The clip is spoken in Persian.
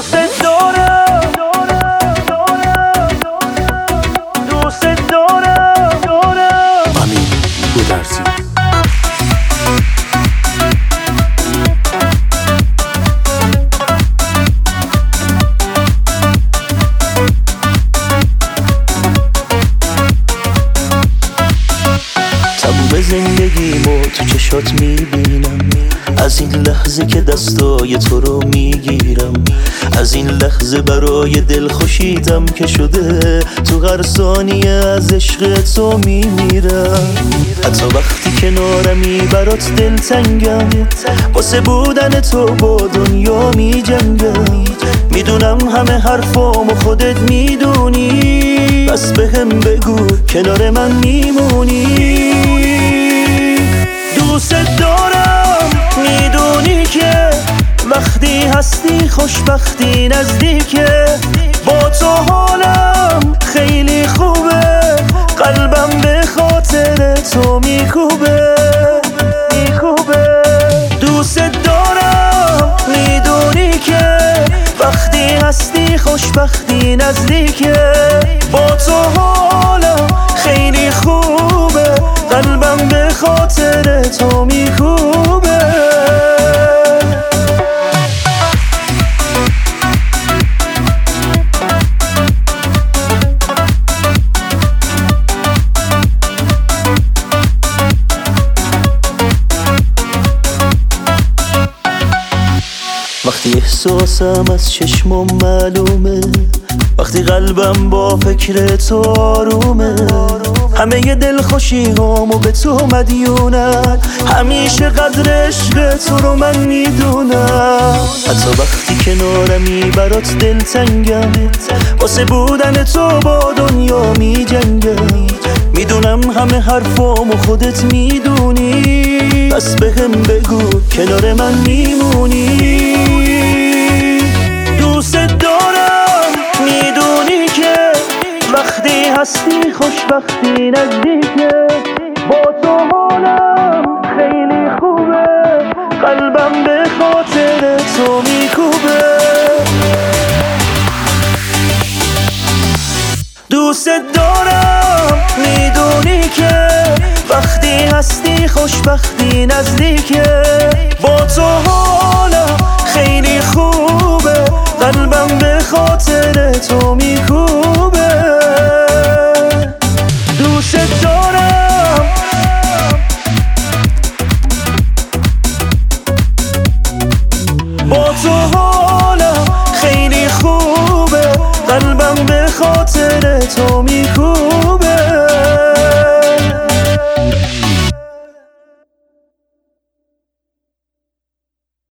دوست دارم، دوست دارم. امین گودرزی. تموم زندگیمو تو چشات میبینم، از این لحظه که دستای تو رو میگیرم، از این لحظه برای دل خوشیدم که شده تو هر ثانیه از عشق تو میمیرم. حتی وقتی کنارمی برات دلتنگم، واسه بودن تو با دنیا میجنگم. میدونم همه حرفامو خودت میدونی، بس بهم بگو کنار من میمونی. دوست دارم، میدونی که وقتی هستی خوشبختی نزدیکه. با تو حالم خیلی خوبه، قلبم به خاطر تو میکوبه. دوست دارم، میدونی که وقتی هستی خوشبختی نزدیکه. با تو حالم خیلی خوبه، قلبم به خاطر تو میکوبه. وقتی احساسم از چشمم معلومه، وقتی قلبم با فکر تو آرومه. همه ی دلخوشی هامو به تو مدیونم، همیشه قدر عشق تو رو من میدونم. حتی وقتی کنارمی برات دلتنگم، واسه بودن تو با دنیا میجنگم. میدونم همه حرفامو خودت میدونی، بس بهم بگو کنار من میمونی. دوست دارم، میدونی که وقتی هستی خوشبختی نزدیکه. با تو حالم خیلی خوبه، قلبم به خاطر تو میکوبه. دوست دارم، میدونی که وقتی هستی خوشبختی نزدیکه. با تو حالم خیلی خوبه، قلبم به خاطر تو میکوبه. دوست دارم، با تو حالم خیلی خوبه، قلبم به خاطر تو میکوبه.